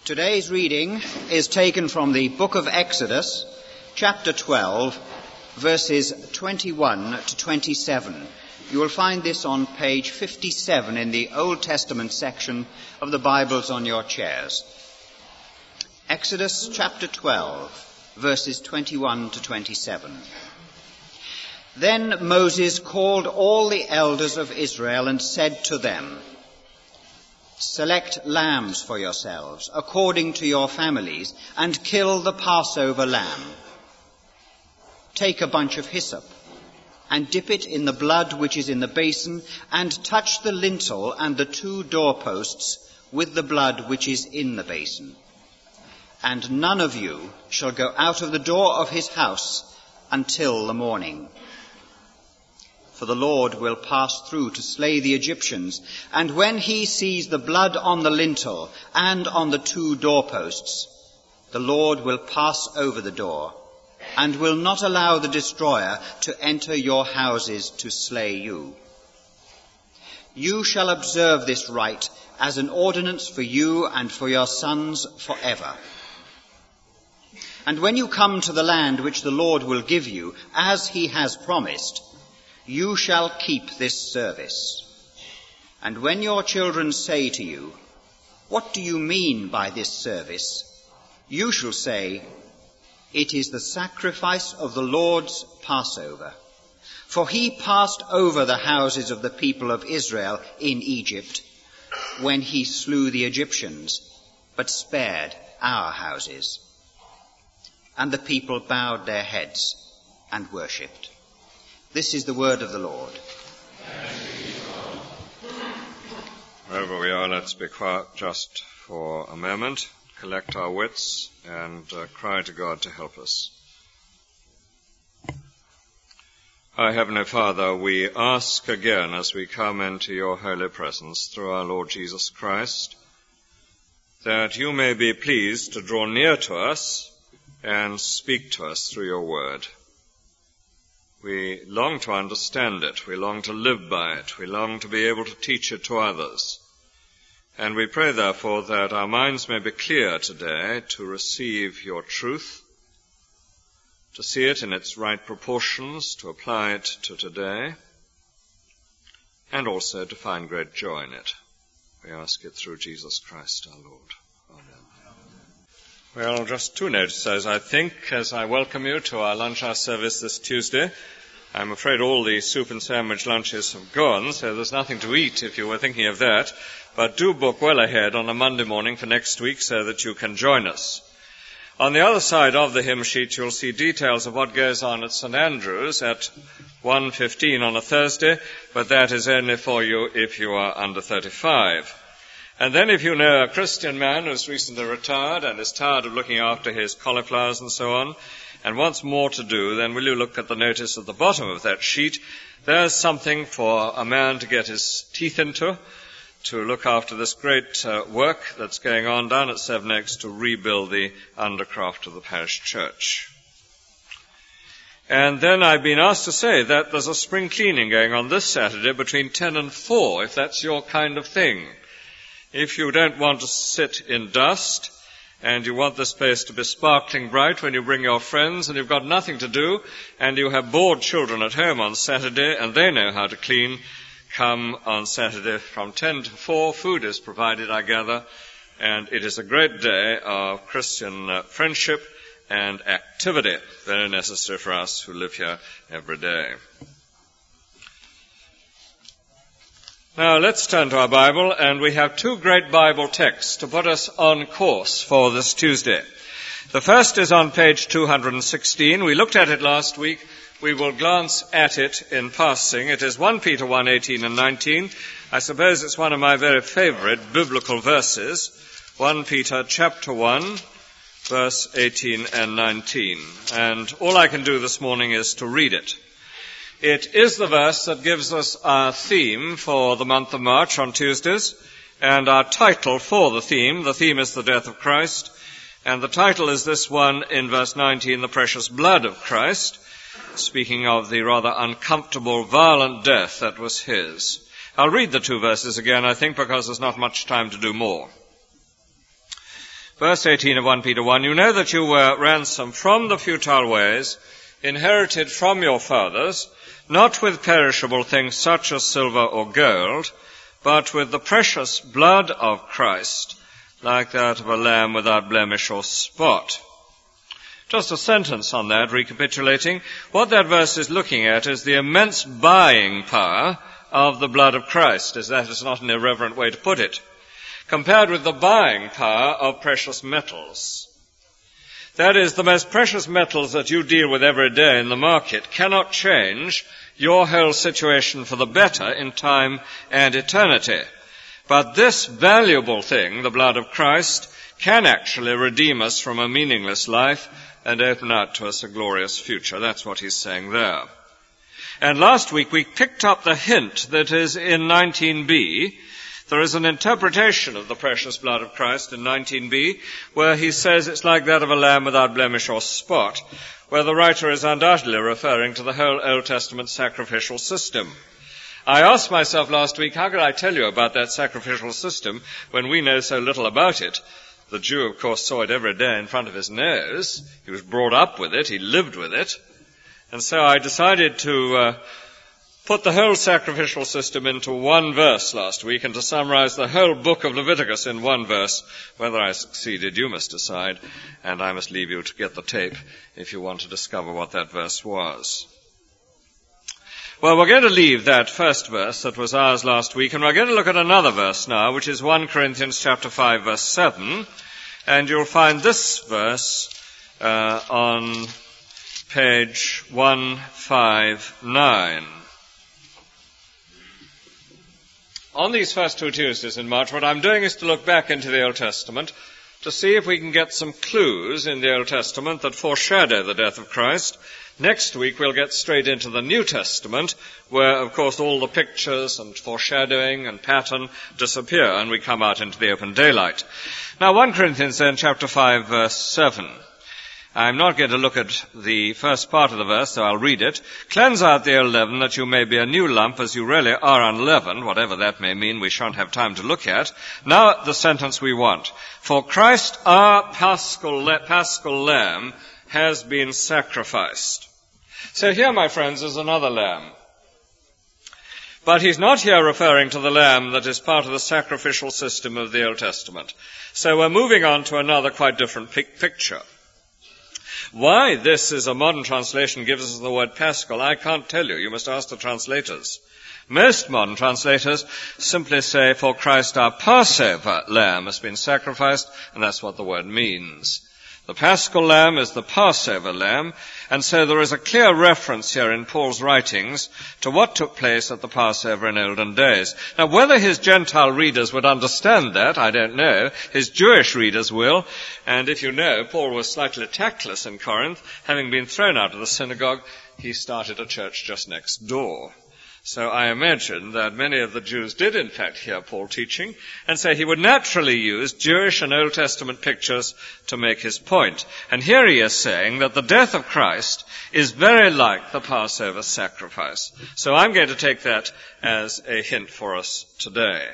Today's reading is taken from the book of Exodus, chapter 12, verses 21 to 27. You will find this on page 57 in the Old Testament section of the Bibles on your chairs. Exodus chapter 12, verses 21 to 27. Then Moses called all the elders of Israel and said to them, "Select lambs for yourselves, according to your families, and kill the Passover lamb. Take a bunch of hyssop, and dip it in the blood which is in the basin, and touch the lintel and the 2 doorposts with the blood which is in the basin. And none of you shall go out of the door of his house until the morning. For the Lord will pass through to slay the Egyptians, and when he sees the blood on the lintel and on the 2 doorposts, the Lord will pass over the door, and will not allow the destroyer to enter your houses to slay you. You shall observe this rite as an ordinance for you and for your sons forever. And when you come to the land which the Lord will give you, as he has promised, you shall keep this service. And when your children say to you, 'What do you mean by this service?' you shall say, 'It is the sacrifice of the Lord's Passover. For he passed over the houses of the people of Israel in Egypt when he slew the Egyptians, but spared our houses.' And the people bowed their heads and worshipped." This is the word of the Lord. Wherever we are, let's be quiet just for a moment, collect our wits, and cry to God to help us. Our Heavenly Father, we ask again as we come into your holy presence through our Lord Jesus Christ, that you may be pleased to draw near to us and speak to us through your word. We long to understand it. We long to live by it. We long to be able to teach it to others. And we pray, therefore, that our minds may be clear today to receive your truth, to see it in its right proportions, to apply it to today, and also to find great joy in it. We ask it through Jesus Christ our Lord. Amen. Well, just 2 notices, I think, as I welcome you to our lunch hour service this Tuesday. I'm afraid all the soup and sandwich lunches have gone, so there's nothing to eat if you were thinking of that. But do book well ahead on a Monday morning for next week so that you can join us. On the other side of the hymn sheet, you'll see details of what goes on at St. Andrew's at 1:15 on a Thursday, but that is only for you if you are under 35. And then if you know a Christian man who's recently retired and is tired of looking after his cauliflowers and so on, and wants more to do, then will you look at the notice at the bottom of that sheet? There's something for a man to get his teeth into, to look after this great work that's going on down at Sevenoaks to rebuild the undercroft of the parish church. And then I've been asked to say that there's a spring cleaning going on this Saturday between 10 and 4, if that's your kind of thing. If you don't want to sit in dust, and you want this place to be sparkling bright when you bring your friends, and you've got nothing to do, and you have bored children at home on Saturday, and they know how to clean, come on Saturday from 10 to 4. Food is provided, I gather, and it is a great day of Christian friendship and activity, very necessary for us who live here every day. Now let's turn to our Bible, and we have 2 great Bible texts to put us on course for this Tuesday. The first is on page 216. We looked at it last week. We will glance at it in passing. It is 1 Peter 1:18 and 19. I suppose it's one of my very favorite biblical verses. 1 Peter chapter 1, verse 18 and 19. And all I can do this morning is to read it. It is the verse that gives us our theme for the month of March on Tuesdays, and our title for the theme. The theme is the death of Christ, and the title is this one in verse 19, the precious blood of Christ, speaking of the rather uncomfortable, violent death that was his. I'll read the 2 verses again, I think, because there's not much time to do more. Verse 18 of 1 Peter 1, you know that you were ransomed from the futile ways, inherited from your fathers, not with perishable things such as silver or gold, but with the precious blood of Christ, like that of a lamb without blemish or spot. Just a sentence on that, recapitulating. What that verse is looking at is the immense buying power of the blood of Christ, as that is not an irreverent way to put it, compared with the buying power of precious metals. That is, the most precious metals that you deal with every day in the market cannot change your whole situation for the better in time and eternity. But this valuable thing, the blood of Christ, can actually redeem us from a meaningless life and open out to us a glorious future. That's what he's saying there. And last week we picked up the hint that is in 19b. There is an interpretation of the precious blood of Christ in 19b, where he says it's like that of a lamb without blemish or spot, where the writer is undoubtedly referring to the whole Old Testament sacrificial system. I asked myself last week, how could I tell you about that sacrificial system when we know so little about it? The Jew, of course, saw it every day in front of his nose. He was brought up with it. He lived with it. And so I decided to put the whole sacrificial system into one verse last week and to summarize the whole book of Leviticus in one verse. Whether I succeeded, you must decide, and I must leave you to get the tape if you want to discover what that verse was. Well, we're going to leave that first verse that was ours last week, and we're going to look at another verse now, which is 1 Corinthians chapter 5, verse 7, and you'll find this verse on page 159. On these first two Tuesdays in March, what I'm doing is to look back into the Old Testament to see if we can get some clues in the Old Testament that foreshadow the death of Christ. Next week we'll get straight into the New Testament, where, of course, all the pictures and foreshadowing and pattern disappear, and we come out into the open daylight. Now, 1 Corinthians then, chapter 5, verse 7. I'm not going to look at the first part of the verse, so I'll read it. Cleanse out the old leaven, that you may be a new lump, as you really are unleavened, whatever that may mean, we shan't have time to look at. Now, the sentence we want. For Christ, our paschal lamb, has been sacrificed. So here, my friends, is another lamb. But he's not here referring to the lamb that is part of the sacrificial system of the Old Testament. So we're moving on to another quite different picture. Why this is a modern translation gives us the word paschal, I can't tell you. You must ask the translators. Most modern translators simply say, for Christ our Passover lamb has been sacrificed, and that's what the word means. The paschal lamb is the Passover lamb, and so there is a clear reference here in Paul's writings to what took place at the Passover in olden days. Now, whether his Gentile readers would understand that, I don't know. His Jewish readers will. And if you know, Paul was slightly tactless in Corinth. Having been thrown out of the synagogue, he started a church just next door. So I imagine that many of the Jews did in fact hear Paul teaching, and so he would naturally use Jewish and Old Testament pictures to make his point. And here he is saying that the death of Christ is very like the Passover sacrifice. So I'm going to take that as a hint for us today.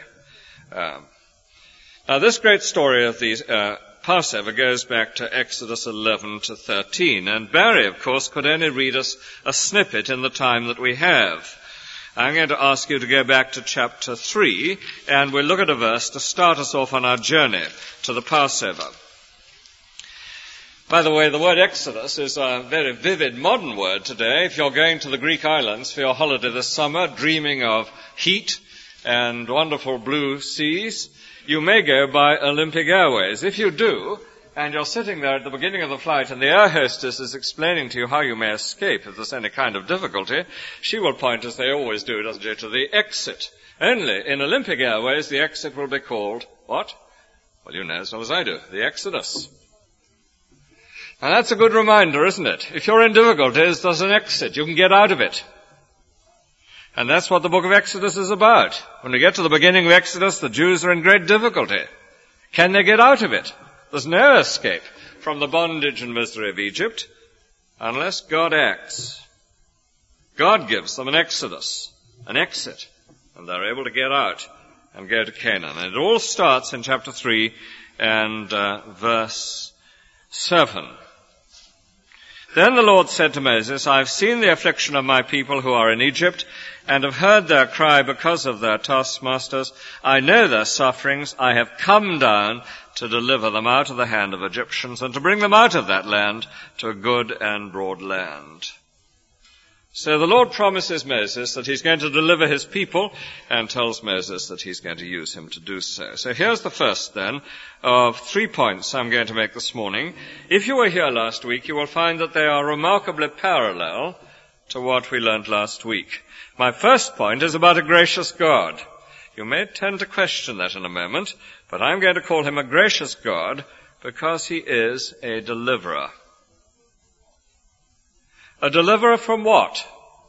Now this great story of the Passover goes back to Exodus 11 to 13, and Barry, of course, could only read us a snippet in the time that we have. I'm going to ask you to go back to chapter 3, and we'll look at a verse to start us off on our journey to the Passover. By the way, the word Exodus is a very vivid modern word today. If you're going to the Greek islands for your holiday this summer, dreaming of heat and wonderful blue seas, you may go by Olympic Airways. If you do, and you're sitting there at the beginning of the flight and the air hostess is explaining to you how you may escape if there's any kind of difficulty, she will point, as they always do, doesn't she, to the exit. Only in Olympic Airways the exit will be called, what? Well, you know as well as I do, the Exodus. Now that's a good reminder, isn't it? If you're in difficulties, there's an exit. You can get out of it. And that's what the book of Exodus is about. When we get to the beginning of Exodus, the Jews are in great difficulty. Can they get out of it? There's no escape from the bondage and misery of Egypt unless God acts. God gives them an exodus, an exit, and they're able to get out and go to Canaan. And it all starts in chapter 3 and verse 7. Then the Lord said to Moses, I have seen the affliction of my people who are in Egypt, and have heard their cry because of their taskmasters. I know their sufferings. I have come down to deliver them out of the hand of Egyptians, and to bring them out of that land to a good and broad land. So the Lord promises Moses that he's going to deliver his people, and tells Moses that he's going to use him to do so. So here's the first, then, of 3 points I'm going to make this morning. If you were here last week, you will find that they are remarkably parallel to what we learned last week. My first point is about a gracious God. You may tend to question that in a moment, but I'm going to call him a gracious God because he is a deliverer. A deliverer from what?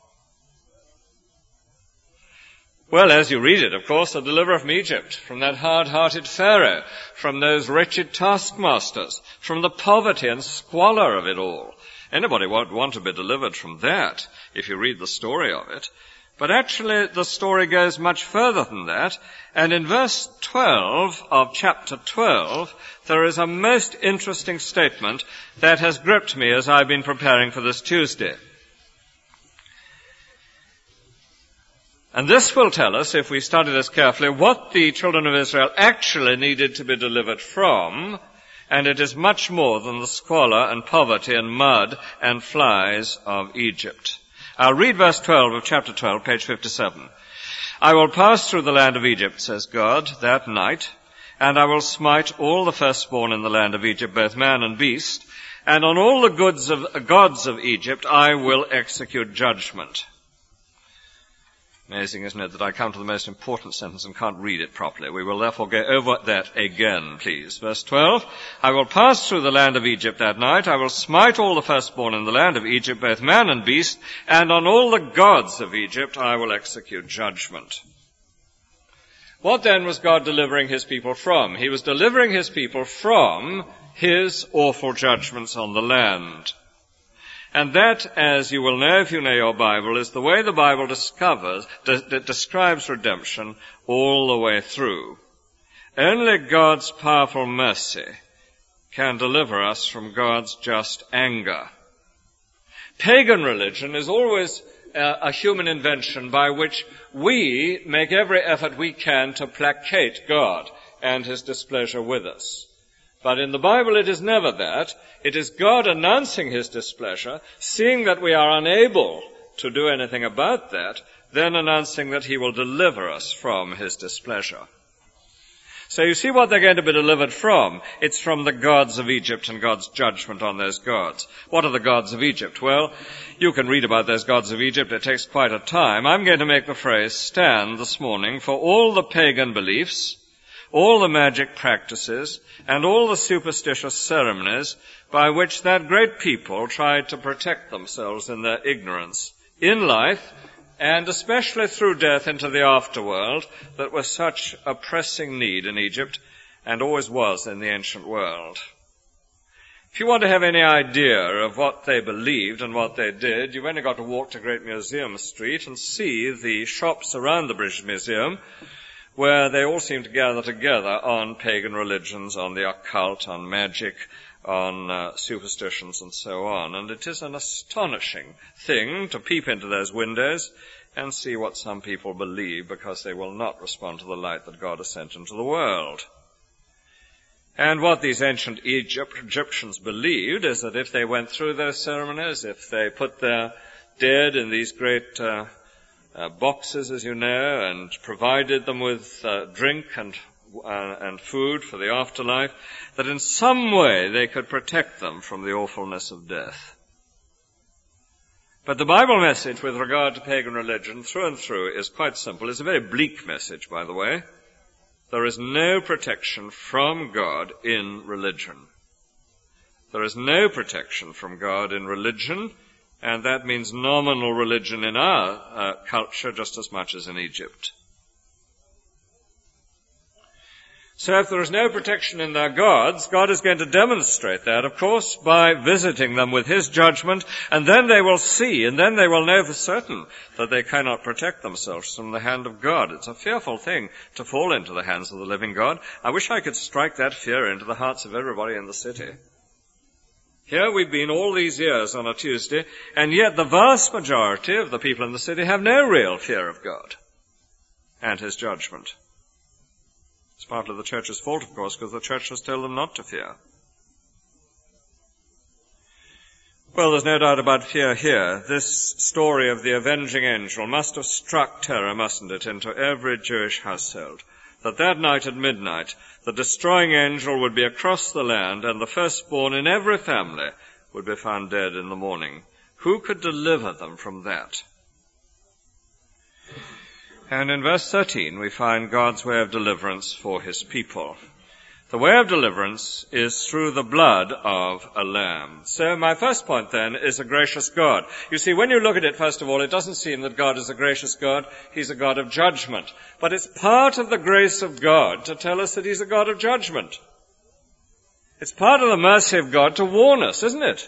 Well, as you read it, of course, a deliverer from Egypt, from that hard-hearted Pharaoh, from those wretched taskmasters, from the poverty and squalor of it all. Anybody would want to be delivered from that if you read the story of it. But actually, the story goes much further than that. And in verse 12 of chapter 12, there is a most interesting statement that has gripped me as I've been preparing for this Tuesday. And this will tell us, if we study this carefully, what the children of Israel actually needed to be delivered from, and it is much more than the squalor and poverty and mud and flies of Egypt. I'll read verse 12 of chapter 12, page 57. I will pass through the land of Egypt, says God, that night, and I will smite all the firstborn in the land of Egypt, both man and beast, and on all the gods of Egypt I will execute judgment. Amazing, isn't it, that I come to the most important sentence and can't read it properly. We will therefore go over that again, please. Verse 12, I will pass through the land of Egypt that night. I will smite all the firstborn in the land of Egypt, both man and beast, and on all the gods of Egypt I will execute judgment. What then was God delivering his people from? He was delivering his people from his awful judgments on the land. And that, as you will know if you know your Bible, is the way the Bible describes redemption all the way through. Only God's powerful mercy can deliver us from God's just anger. Pagan religion is always a human invention by which we make every effort we can to placate God and his displeasure with us. But in the Bible it is never that. It is God announcing his displeasure, seeing that we are unable to do anything about that, then announcing that he will deliver us from his displeasure. So you see what they're going to be delivered from. It's from the gods of Egypt and God's judgment on those gods. What are the gods of Egypt? Well, you can read about those gods of Egypt. It takes quite a time. I'm going to make the phrase stand this morning for all the pagan beliefs, all the magic practices, and all the superstitious ceremonies by which that great people tried to protect themselves in their ignorance in life, and especially through death into the afterworld, that was such a pressing need in Egypt and always was in the ancient world. If you want to have any idea of what they believed and what they did, you've only got to walk to Great Museum Street and see the shops around the British Museum, where they all seem to gather together on pagan religions, on the occult, on magic, on superstitions and so on. And it is an astonishing thing to peep into those windows and see what some people believe, because they will not respond to the light that God has sent into the world. And what these ancient Egyptians believed is that if they went through those ceremonies, if they put their dead in these great boxes, as you know, and provided them with drink and food for the afterlife, that in some way they could protect them from the awfulness of death. But the Bible message with regard to pagan religion through and through is quite simple. It's a very bleak message, by the way. There is no protection from God in religion. There is no protection from God in religion, and that means nominal religion in our culture just as much as in Egypt. So if there is no protection in their gods, God is going to demonstrate that, of course, by visiting them with his judgment, and then they will see, and then they will know for certain that they cannot protect themselves from the hand of God. It's a fearful thing to fall into the hands of the living God. I wish I could strike that fear into the hearts of everybody in the city. Here we've been all these years on a Tuesday, and yet the vast majority of the people in the city have no real fear of God and his judgment. It's partly the church's fault, of course, because the church has told them not to fear. Well, there's no doubt about fear here. This story of the avenging angel must have struck terror, mustn't it, into every Jewish household, that night at midnight the destroying angel would be across the land and the firstborn in every family would be found dead in the morning. Who could deliver them from that? And in verse 13 we find God's way of deliverance for his people. The way of deliverance is through the blood of a lamb. So my first point then is a gracious God. You see, when you look at it, first of all, it doesn't seem that God is a gracious God. He's a God of judgment. But it's part of the grace of God to tell us that he's a God of judgment. It's part of the mercy of God to warn us, isn't it?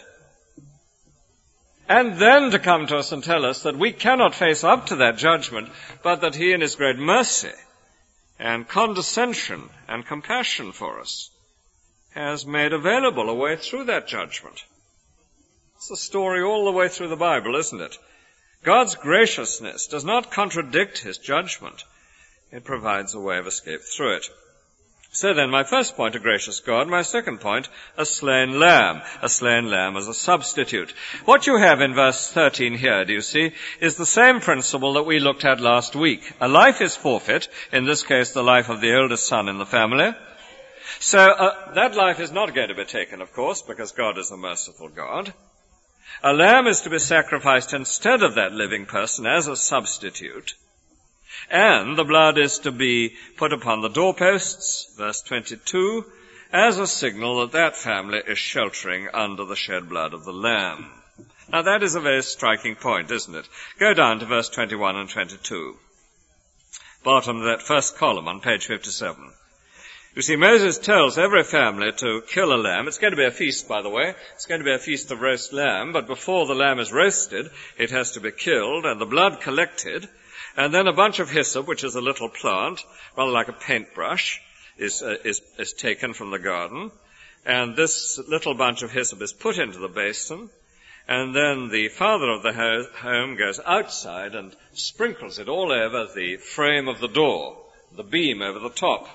And then to come to us and tell us that we cannot face up to that judgment, but that he in his great mercy and condescension and compassion for us has made available a way through that judgment. It's the story all the way through the Bible, isn't it? God's graciousness does not contradict his judgment. It provides a way of escape through it. So then, my first point, a gracious God. My second point, a slain lamb. A slain lamb as a substitute. What you have in verse 13 here, do you see, is the same principle that we looked at last week. A life is forfeit, in this case the life of the oldest son in the family. So that life is not going to be taken, of course, because God is a merciful God. A lamb is to be sacrificed instead of that living person as a substitute. And the blood is to be put upon the doorposts, verse 22, as a signal that that family is sheltering under the shed blood of the lamb. Now that is a very striking point, isn't it? Go down to verse 21 and 22. Bottom of that first column on page 57. You see, Moses tells every family to kill a lamb. It's going to be a feast, by the way. It's going to be a feast of roast lamb, but before the lamb is roasted, it has to be killed and the blood collected. And then a bunch of hyssop, which is a little plant, rather like a paintbrush, is taken from the garden. And this little bunch of hyssop is put into the basin. And then the father of the home goes outside and sprinkles it all over the frame of the door, the beam over the top,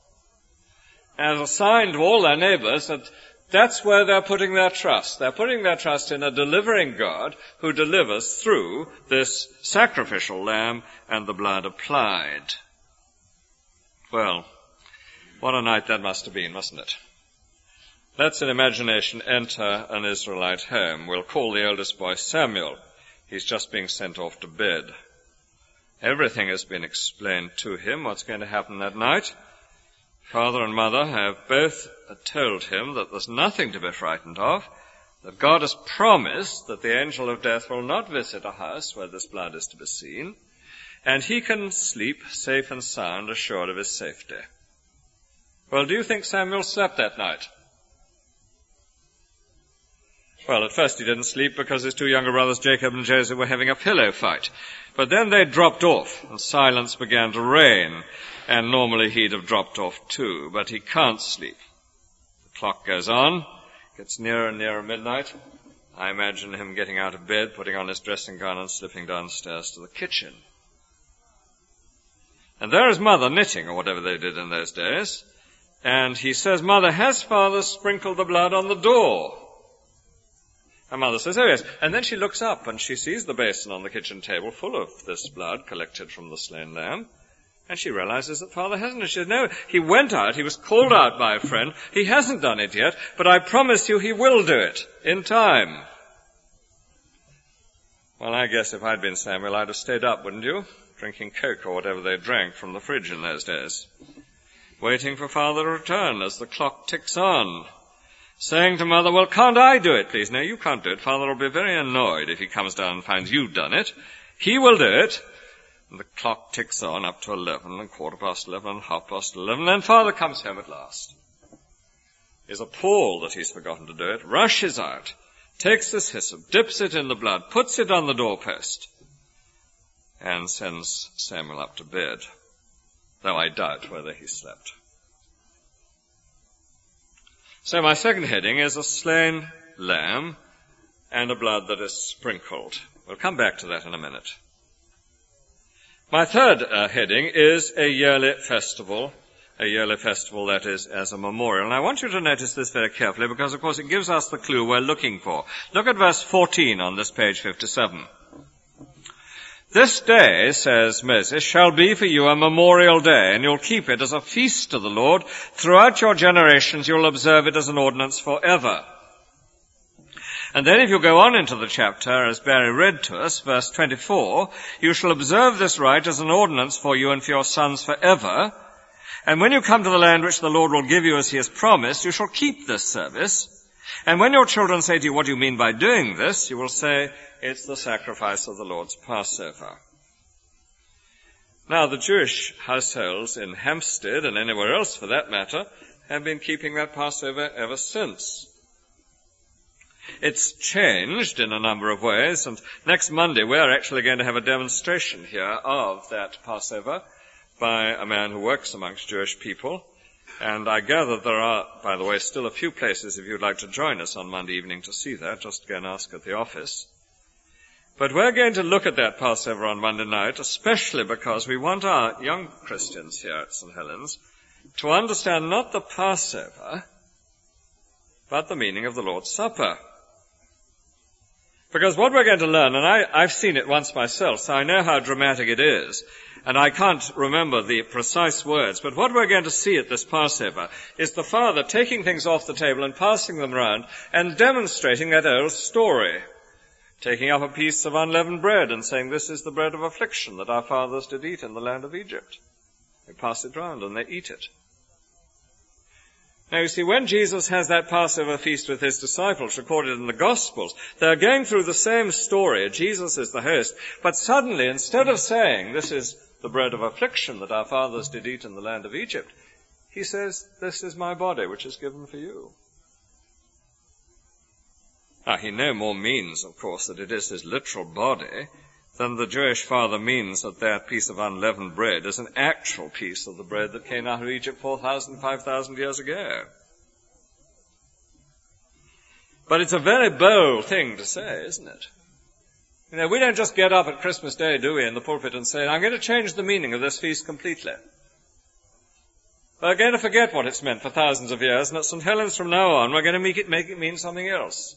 as a sign to all their neighbors that that's where they're putting their trust. They're putting their trust in a delivering God who delivers through this sacrificial lamb and the blood applied. Well, what a night that must have been, mustn't it? Let's in imagination enter an Israelite home. We'll call the eldest boy Samuel. He's just being sent off to bed. Everything has been explained to him, what's going to happen that night. Father and mother have both told him that there's nothing to be frightened of, that God has promised that the angel of death will not visit a house where this blood is to be seen, and he can sleep safe and sound, assured of his safety. Well, do you think Samuel slept that night? Well, at first he didn't sleep because his two younger brothers, Jacob and Joseph, were having a pillow fight. But then they dropped off, and silence began to reign, and normally he'd have dropped off too, but he can't sleep. The clock goes on, gets nearer and nearer midnight. I imagine him getting out of bed, putting on his dressing gown and slipping downstairs to the kitchen. And there is Mother knitting, or whatever they did in those days, and he says, "Mother, has Father sprinkled the blood on the door?" Her mother says, "Oh yes." And then she looks up and she sees the basin on the kitchen table full of this blood collected from the slain lamb. And she realizes that Father hasn't. And she says, "No, he went out. He was called out by a friend. He hasn't done it yet, but I promise you he will do it in time." Well, I guess if I'd been Samuel, I'd have stayed up, wouldn't you? Drinking Coke or whatever they drank from the fridge in those days. Waiting for Father to return as the clock ticks on. Saying to Mother, "Well, can't I do it, please?" "No, you can't do it. Father will be very annoyed if he comes down and finds you've done it. He will do it, And the clock ticks on up to 11, and 11:15, and 11:30, and then Father comes home at last. He's appalled that he's forgotten to do it, rushes out, takes this hyssop, dips it in the blood, puts it on the doorpost, and sends Samuel up to bed, though I doubt whether he slept. So my second heading is a slain lamb and a blood that is sprinkled. We'll come back to that in a minute. My third heading is a yearly festival that is as a memorial. And I want you to notice this very carefully because, of course, it gives us the clue we're looking for. Look at verse 14 on this page 57. This day, says Moses, shall be for you a memorial day, and you'll keep it as a feast to the Lord. Throughout your generations, you'll observe it as an ordinance forever. And then if you go on into the chapter, as Barry read to us, verse 24, you shall observe this rite as an ordinance for you and for your sons forever. And when you come to the land which the Lord will give you as he has promised, you shall keep this service. And when your children say to you, what do you mean by doing this? You will say, it's the sacrifice of the Lord's Passover. Now, the Jewish households in Hampstead, and anywhere else for that matter, have been keeping that Passover ever since. It's changed in a number of ways, and next Monday we're actually going to have a demonstration here of that Passover by a man who works amongst Jewish people. And I gather there are, by the way, still a few places if you'd like to join us on Monday evening to see that. Just go and ask at the office. But we're going to look at that Passover on Monday night, especially because we want our young Christians here at St. Helens to understand not the Passover, but the meaning of the Lord's Supper. Because what we're going to learn, and I've seen it once myself, so I know how dramatic it is, and I can't remember the precise words, but what we're going to see at this Passover is the Father taking things off the table and passing them around and demonstrating that old story, taking up a piece of unleavened bread and saying, this is the bread of affliction that our fathers did eat in the land of Egypt. They pass it round and they eat it. Now, you see, when Jesus has that Passover feast with his disciples recorded in the Gospels, they're going through the same story. Jesus is the host. But suddenly, instead of saying, this is the bread of affliction that our fathers did eat in the land of Egypt, he says, this is my body, which is given for you. Now, he no more means, of course, that it is his literal body than the Jewish father means that that piece of unleavened bread is an actual piece of the bread that came out of Egypt 4,000, 5,000 years ago. But it's a very bold thing to say, isn't it? You know, we don't just get up at Christmas Day, do we, in the pulpit and say, I'm going to change the meaning of this feast completely. We're going to forget what it's meant for thousands of years, and at St. Helens from now on, we're going to make it mean something else.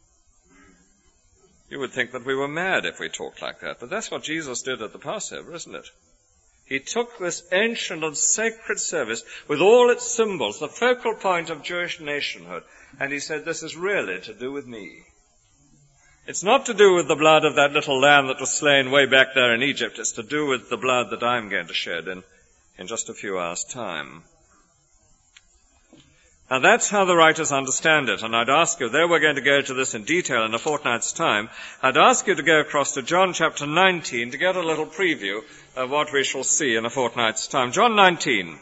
You would think that we were mad if we talked like that, but that's what Jesus did at the Passover, isn't it? He took this ancient and sacred service with all its symbols, the focal point of Jewish nationhood, and he said, this is really to do with me. It's not to do with the blood of that little lamb that was slain way back there in Egypt. It's to do with the blood that I'm going to shed in just a few hours' time. Now that's how the writers understand it, and I'd ask you, though we're going to go to this in detail in a fortnight's time, I'd ask you to go across to John chapter 19 to get a little preview of what we shall see in a fortnight's time. John 19.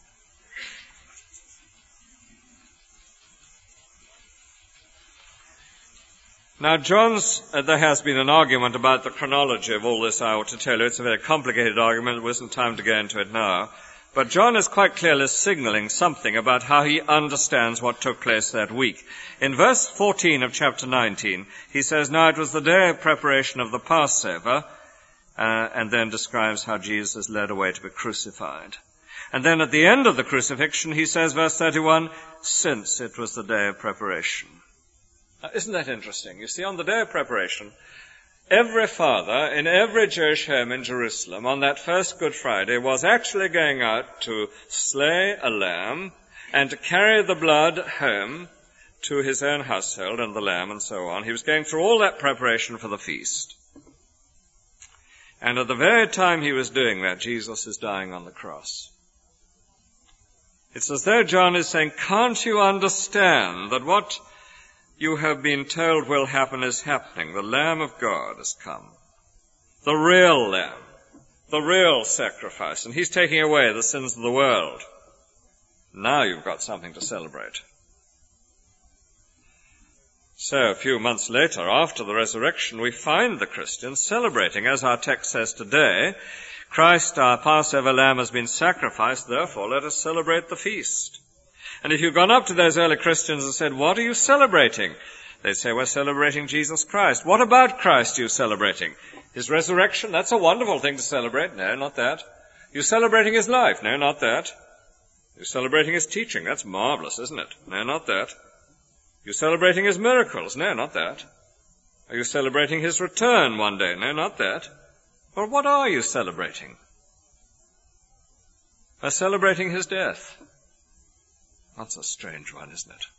Now, there has been an argument about the chronology of all this, I ought to tell you. It's a very complicated argument. There isn't time to go into it now. But John is quite clearly signaling something about how he understands what took place that week. In verse 14 of chapter 19, he says, now it was the day of preparation of the Passover, and then describes how Jesus is led away to be crucified. And then at the end of the crucifixion, he says, verse 31, since it was the day of preparation. Now, isn't that interesting? You see, on the day of preparation, every father in every Jewish home in Jerusalem on that first Good Friday was actually going out to slay a lamb and to carry the blood home to his own household and the lamb and so on. He was going through all that preparation for the feast. And at the very time he was doing that, Jesus is dying on the cross. It's as though John is saying, can't you understand that what you have been told will happen is happening? The Lamb of God has come. The real Lamb. the real sacrifice, and he's taking away the sins of the world. Now you've got something to celebrate. So a few months later, after the resurrection, we find the Christians celebrating. As our text says today, Christ, our Passover lamb, has been sacrificed, therefore let us celebrate the feast. And if you've gone up to those early Christians and said, what are you celebrating? They'd say, we're celebrating Jesus Christ. What about Christ are you celebrating? His resurrection? That's a wonderful thing to celebrate. No, not that. You're celebrating his life? No, not that. You're celebrating his teaching. That's marvelous, isn't it? No, not that. You're celebrating his miracles. No, not that. Are you celebrating his return one day? No, not that. Well, what are you celebrating? We're celebrating his death. That's a strange one, isn't it?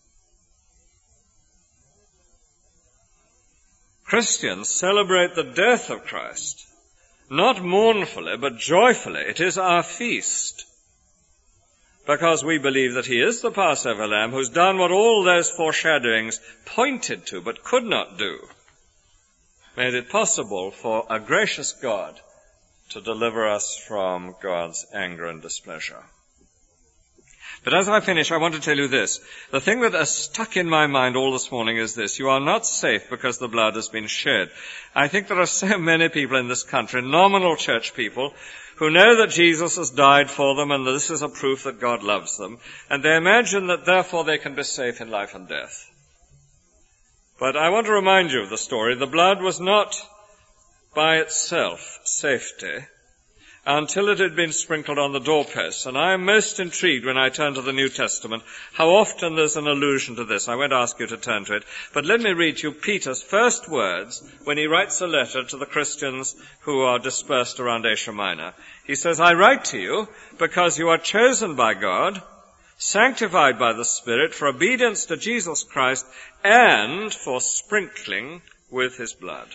Christians celebrate the death of Christ, not mournfully, but joyfully. It is our feast, because we believe that he is the Passover lamb who's done what all those foreshadowings pointed to but could not do, made it possible for a gracious God to deliver us from God's anger and displeasure. But as I finish, I want to tell you this. The thing that has stuck in my mind all this morning is this. You are not safe because the blood has been shed. I think there are so many people in this country, nominal church people, who know that Jesus has died for them and this is a proof that God loves them. And they imagine that therefore they can be safe in life and death. But I want to remind you of the story. The blood was not by itself safety until it had been sprinkled on the doorposts. And I am most intrigued when I turn to the New Testament how often there's an allusion to this. I won't ask you to turn to it, but let me read you Peter's first words when he writes a letter to the Christians who are dispersed around Asia Minor. He says, I write to you because you are chosen by God, sanctified by the Spirit, for obedience to Jesus Christ, and for sprinkling with his blood.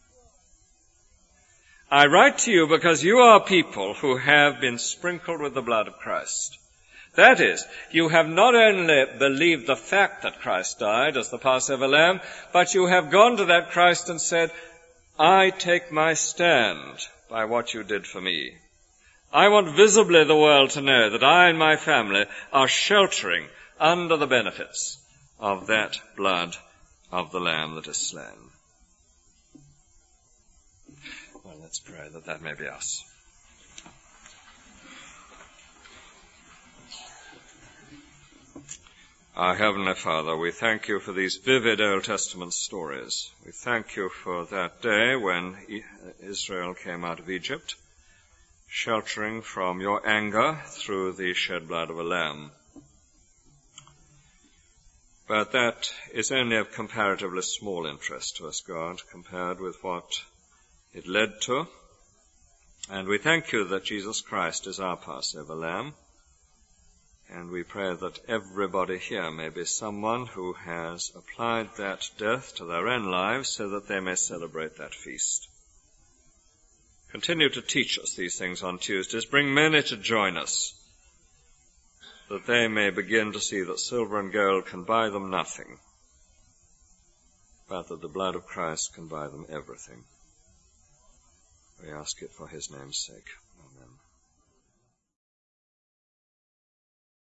I write to you because you are people who have been sprinkled with the blood of Christ. That is, you have not only believed the fact that Christ died as the Passover lamb, but you have gone to that Christ and said, I take my stand by what you did for me. I want visibly the world to know that I and my family are sheltering under the benefits of that blood of the Lamb that is slain. Well, let's pray that may be us. Our Heavenly Father, we thank you for these vivid Old Testament stories. We thank you for that day when Israel came out of Egypt, sheltering from your anger through the shed blood of a lamb. But that is only of comparatively small interest to us, God, compared with what it led to. And we thank you that Jesus Christ is our Passover lamb. And we pray that everybody here may be someone who has applied that death to their own lives so that they may celebrate that feast. Continue to teach us these things on Tuesdays. Bring many to join us, that they may begin to see that silver and gold can buy them nothing, but that the blood of Christ can buy them everything. We ask it for his name's sake. Amen.